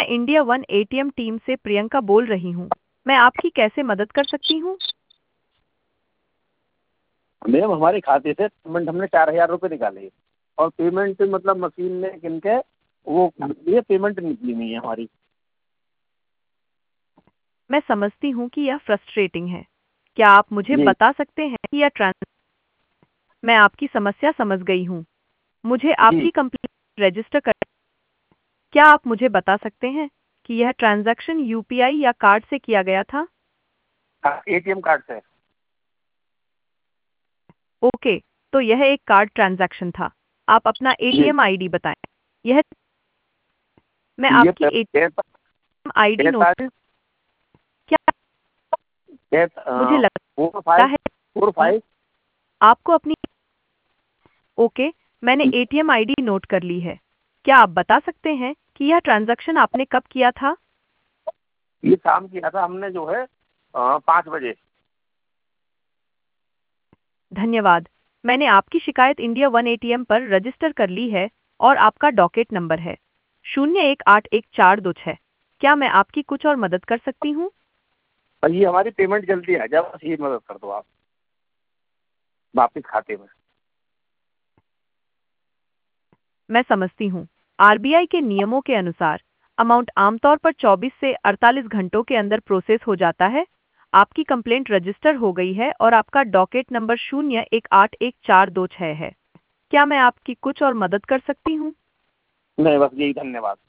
India one ATM team से प्रियंका बोल रही हूँ। मैं आपकी कैसे मदद कर सकती हूँ? मैम हमारे खाते से पेमेंट हमने 4,000 रुपये निकाले और पेमेंट मतलब मशीन में गिन के वो ये पेमेंट निकली नहीं है हमारी। मैं समझती हूँ कि यह फ्रस्ट्रेटिंग है। क्या आप मुझे जी बता सकते हैं कि यह मैं आपकी समस्या समझ गई हूँ। मुझे जी। आपकी कंप्लेंट रजिस्टर कर। क्या आप मुझे बता सकते हैं कि यह ट्रांजैक्शन यूपीआई या कार्ड से किया गया था? एटीएम कार्ड से। ओके, तो यह एक कार्ड ट्रांजैक्शन था। आप अपना जी। एटीएम आईडी बताएं। यह मैं ये आपकी एटीएम आईडी नोट। 43 क्या मुझे फोर लगता फाइव है फोर कि फाइव आपको अपनी ओके, मैंने एटीएम आईडी नोट कर ली है। क्या आप बता सकते हैं कि यह ट्रांजैक्शन आपने कब किया था? ये शाम किया था हमने जो है 5 बजे। धन्यवाद। मैंने आपकी शिकायत इंडिया वन एटीएम पर रजिस्टर कर ली है और आपका डॉकेट नंबर है 0181426। क्या मैं आपकी कुछ और मदद कर सकती हूँ? और ये हमारी पेमेंट जल्दी आ जाए बस ये मदद कर दो आप वापिस खाते में। मैं समझती हूँ। आरबीआई के नियमों के अनुसार अमाउंट आमतौर पर 24 से 48 घंटों के अंदर प्रोसेस हो जाता है। आपकी कंप्लेंट रजिस्टर हो गई है और आपका डॉकेट नंबर 0181426 है। क्या मैं आपकी कुछ और मदद कर सकती हूँ? नहीं बस यही, धन्यवाद।